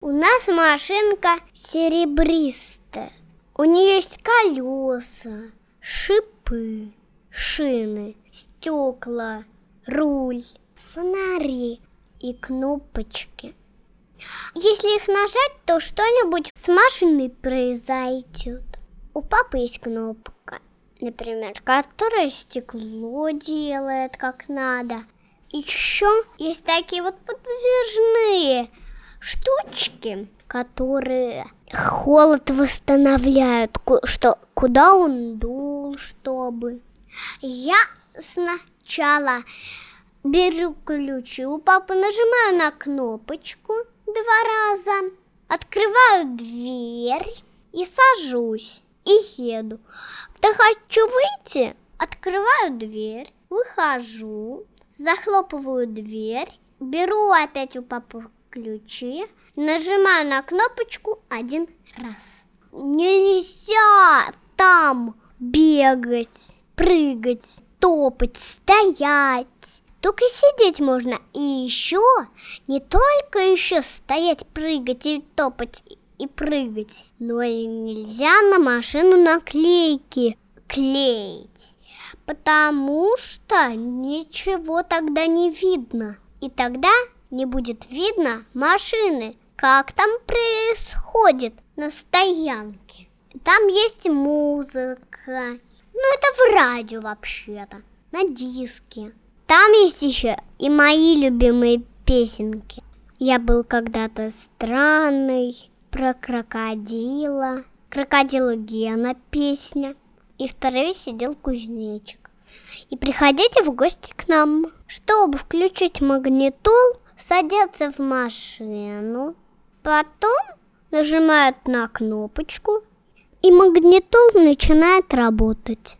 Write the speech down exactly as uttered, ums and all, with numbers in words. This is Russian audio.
У нас машинка серебристая. У нее есть колеса, шипы, шины, стекла, руль, фонари и кнопочки. Если их нажать, то что-нибудь с машиной произойдет. У папы есть кнопка, например, которая стекло делает как надо. Еще есть такие вот подвижные штучки, которые холод восстанавливают, что, куда он дул, чтобы. Я сначала беру ключи у папы, нажимаю на кнопочку два раза, открываю дверь и сажусь, и еду. Когда хочу выйти, открываю дверь, выхожу, захлопываю дверь, беру опять у папы ключи, нажимаю на кнопочку один раз. Нельзя там бегать, прыгать, топать, стоять. Только сидеть можно. И еще, не только еще стоять, прыгать и топать и прыгать, но и нельзя на машину наклейки клеить, потому что ничего тогда не видно. И тогда не будет видно машины, как там происходит на стоянке. Там есть музыка, ну это в радио вообще-то, на диске. Там есть еще и мои любимые песенки. Я был когда-то странный, про крокодила, крокодила Гена песня. И второй сидел кузнечик. И приходите в гости к нам. Чтобы включить магнитол, садятся в машину, потом нажимают на кнопочку, и магнитол начинает работать.